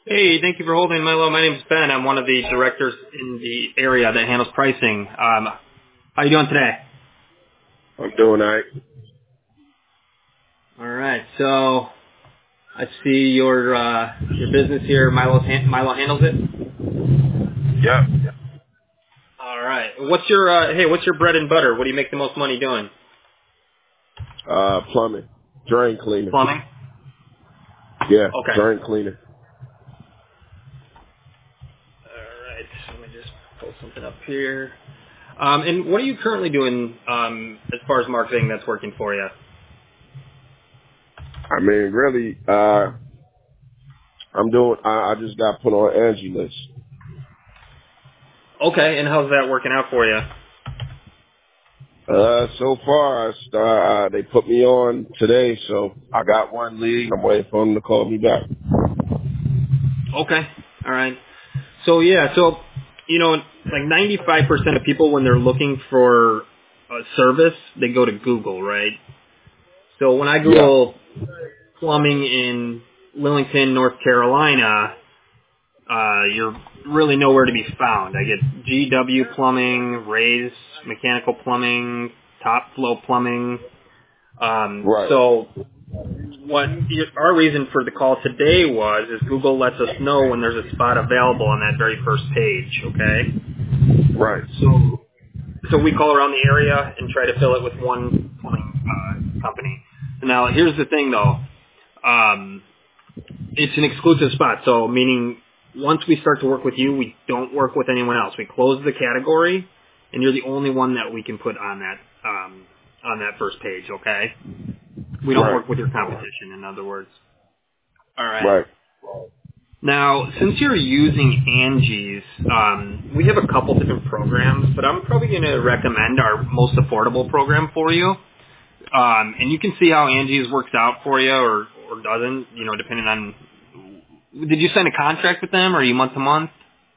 Hey, thank you for holding, Milo. My name is Ben. I'm one of the directors in the area that handles pricing. How you doing today? I'm doing all right. All right. So I see your business here. Milo handles it. Yeah. All right. What's your bread and butter? What do you make the most money doing? Plumbing. Drain cleaner. Plumbing. Yeah, Okay. drain cleaner. All right. Let me just pull something up here. And what are you currently doing as far as marketing that's working for you? I mean, really, I just got put on Angie list. Okay. And how's that working out for you? So far, they put me on today, so I got one lead. I'm waiting for them to call me back. Okay. All right. So like 95% of people when they're looking for a service, they go to Google, right? So when I Yeah. Google plumbing in Lillington, North Carolina, you're really nowhere to be found. I get GW Plumbing, Ray's Mechanical Plumbing, Top Flow Plumbing. Right. So our reason for the call today is Google lets us know when there's a spot available on that very first page, okay? Right. So we call around the area and try to fill it with one plumbing company. Now, here's the thing, though. It's an exclusive spot, so meaning once we start to work with you, we don't work with anyone else. We close the category, and you're the only one that we can put on that first page, okay? We don't Right. work with your competition, in other words. All right. Right. Now, since you're using Angie's, we have a couple different programs, but I'm probably going to recommend our most affordable program for you. And you can see how Angie's works out for you or doesn't, depending on, did you sign a contract with them or are you month to month?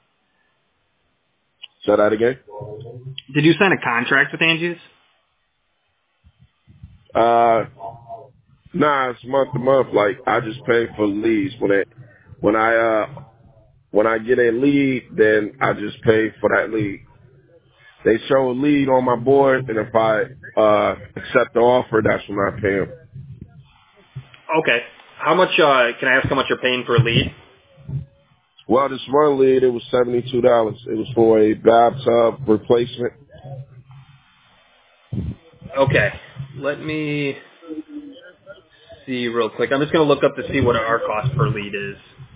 Say that again. Did you sign a contract with Angie's? Nah, it's month to month. Like, I just pay for leads. When I get a lead, then I just pay for that lead. They show a lead on my board, and if I accept the offer, that's when I pay them. Okay. How much, can I ask how much you're paying for a lead? Well, this one lead, it was $72. It was for a bathtub replacement. Okay. Let me see real quick. I'm just going to look up to see what our cost per lead is.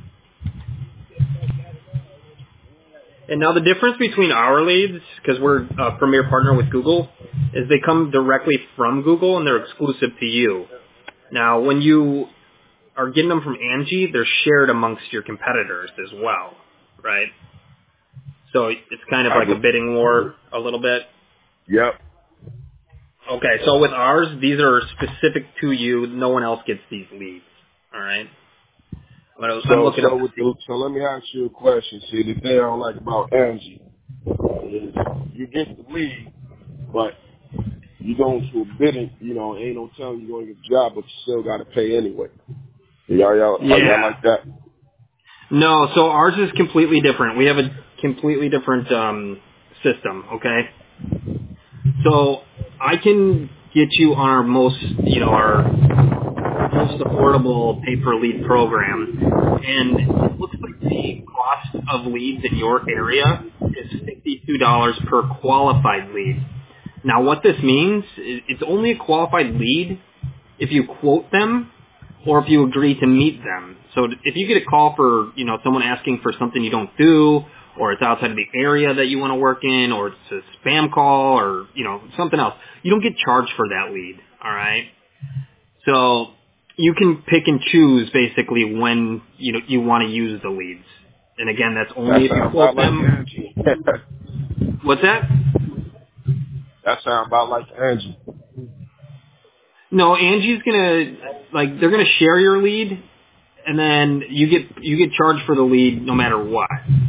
And now the difference between our leads, because we're a premier partner with Google, is they come directly from Google and they're exclusive to you. Now, when you are getting them from Angie, they're shared amongst your competitors as well, right? So it's kind of like a bidding war a little bit. Yep. Okay, so with ours, these are specific to you. No one else gets these leads, all right? I'm So, looking up to see. so let me ask you a question. See, the thing I don't like about Angie is you get the lead, but you go into a bidding, ain't no telling you're going to get the job, but you still got to pay anyway. Are y'all Yeah. like that? No, so ours is completely different. We have a completely different system, okay? So I can get you on our our most affordable pay-per-lead program, and it looks like the cost of leads in your area is $52 per qualified lead. Now, what this means is it's only a qualified lead if you quote them or if you agree to meet them. So if you get a call for, someone asking for something you don't do, or it's outside of the area that you want to work in, or it's a spam call, or, something else, you don't get charged for that lead, all right? So you can pick and choose basically when, you want to use the leads. And again, that's That only if you sounds quote about like them. Angie. What's that? That sounds about like Angie. No, Angie's they're gonna share your lead, and then you get charged for the lead no matter what,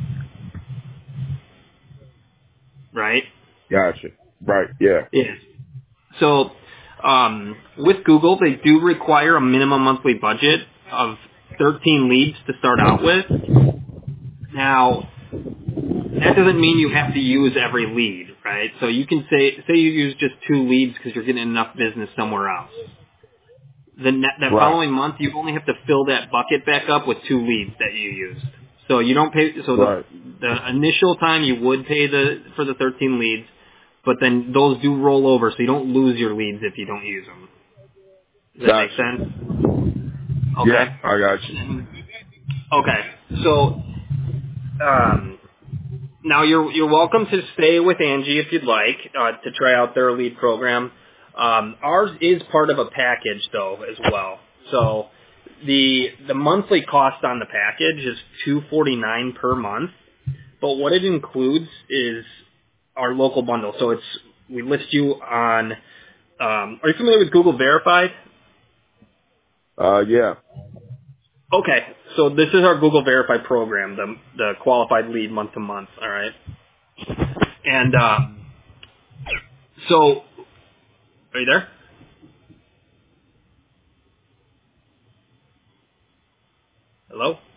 right? Gotcha. Right, yeah. Yes. So, with Google, they do require a minimum monthly budget of 13 leads to start out with. Now, that doesn't mean you have to use every lead, right? So you can say you use just 2 leads because you're getting enough business somewhere else. That Right. following month, you only have to fill that bucket back up with 2 leads that you used. So you don't pay. So Right. the initial time you would pay for the 13 leads, but then those do roll over, so you don't lose your leads if you don't use them. Does that make Gotcha. sense? Okay. Yeah, I got you. Okay. So now you're welcome to stay with Angie if you'd like to try out their lead program. Ours is part of a package though as well. So the monthly cost on the package is $249 per month, but what it includes is our local bundle. So we list you on. Are you familiar with Google Verified? Yeah. Okay, so this is our Google Verified program, the qualified lead month to month. All right, and so are you there? Hello?